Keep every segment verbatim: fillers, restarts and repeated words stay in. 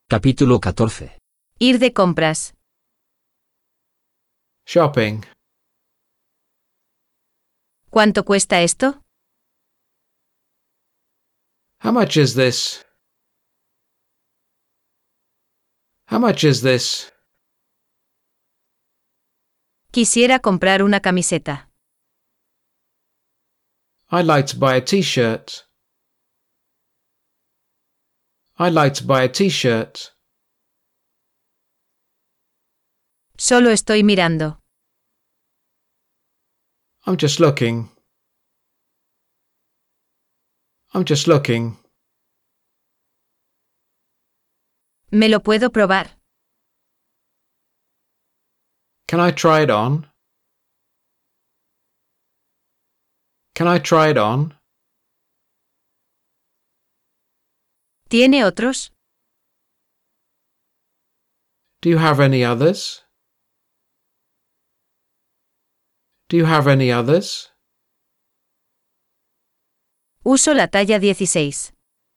Capítulo catorce. Ir de compras. Shopping. ¿Cuánto cuesta esto? How much is this? How much is this? Quisiera comprar una camiseta. I'd like to buy a t-shirt. I'd like to buy a t-shirt. Solo estoy mirando. I'm just looking. I'm just looking. ¿Me lo puedo probar? Can I try it on? Can I try it on? ¿Tiene otros? Do you have any others? Do you have any others? Uso la talla dieciséis.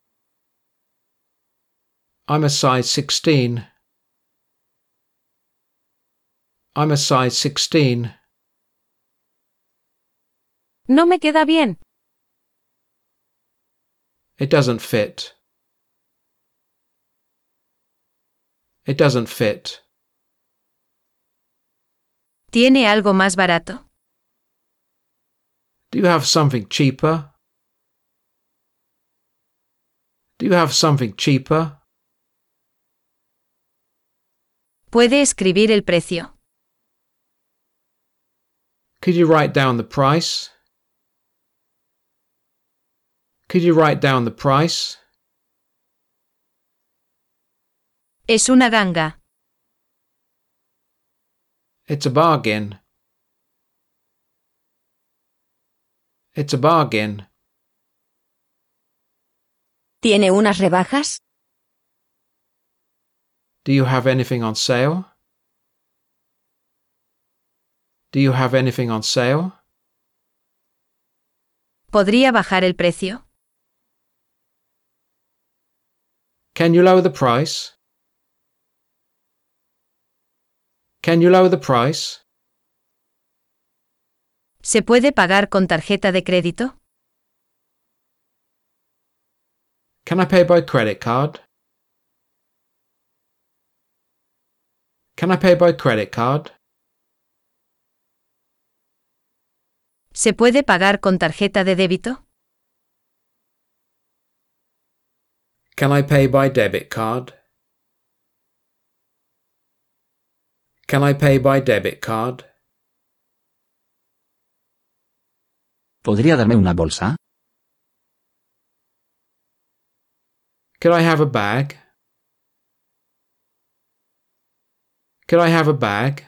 I'm a size sixteen. I'm a size sixteen. No me queda bien. It doesn't fit. It doesn't fit. ¿Tiene algo más barato? Do you have something cheaper? Do you have something cheaper? ¿Puede escribir el precio? Could you write down the price? Could you write down the price? Es una ganga. It's a bargain. It's a bargain. ¿Tiene unas rebajas? Do you have anything on sale? Do you have anything on sale? ¿Podría bajar el precio? Can you lower the price? Can you lower the price? ¿Se puede pagar con tarjeta de crédito? Can I pay by credit card? Can I pay by credit card? ¿Se puede pagar con tarjeta de débito? Can I pay by debit card? Can I pay by debit card? ¿Podría darme una bolsa? Could I have a bag? Could I have a bag?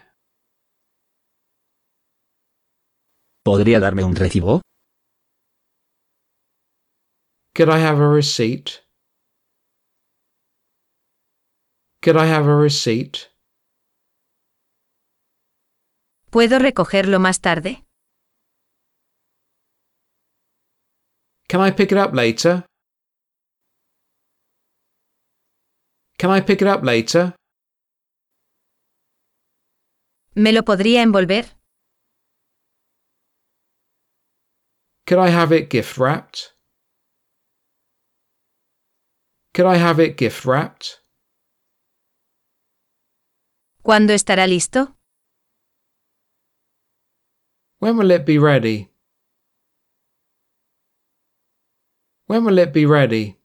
¿Podría darme un recibo? Could I have a receipt? Could I have a receipt? ¿Puedo recogerlo más tarde? Can I pick it up later? Can I pick it up later? ¿Me lo podría envolver? Could I have it gift wrapped? Could I have it gift wrapped? ¿Cuándo estará listo? When will it be ready? When will it be ready?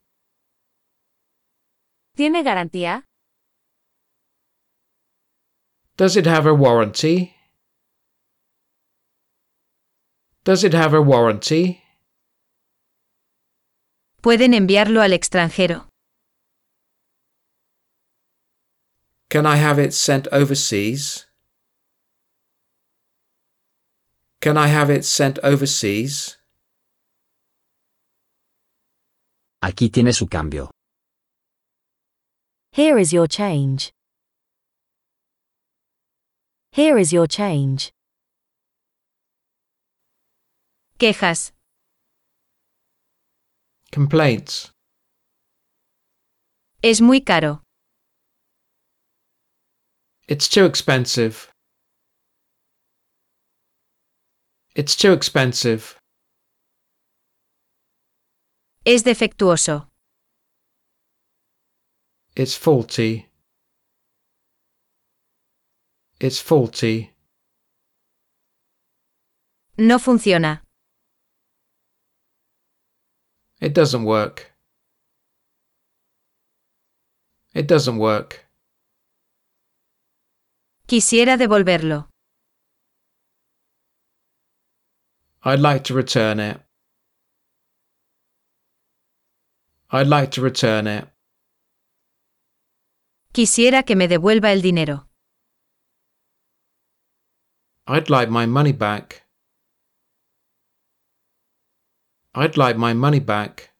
¿Tiene garantía? Does it have a warranty? Does it have a warranty? ¿Pueden enviarlo al extranjero? Can I have it sent overseas? Can I have it sent overseas? Aquí tiene su cambio. Here is your change. Here is your change. Quejas. Complaints. Es muy caro. It's too expensive. It's too expensive. Es defectuoso. It's faulty. It's faulty. No funciona. It doesn't work. It doesn't work. Quisiera devolverlo. I'd like to return it. I'd like to return it. Quisiera que me devuelva el dinero. I'd like my money back. I'd like my money back.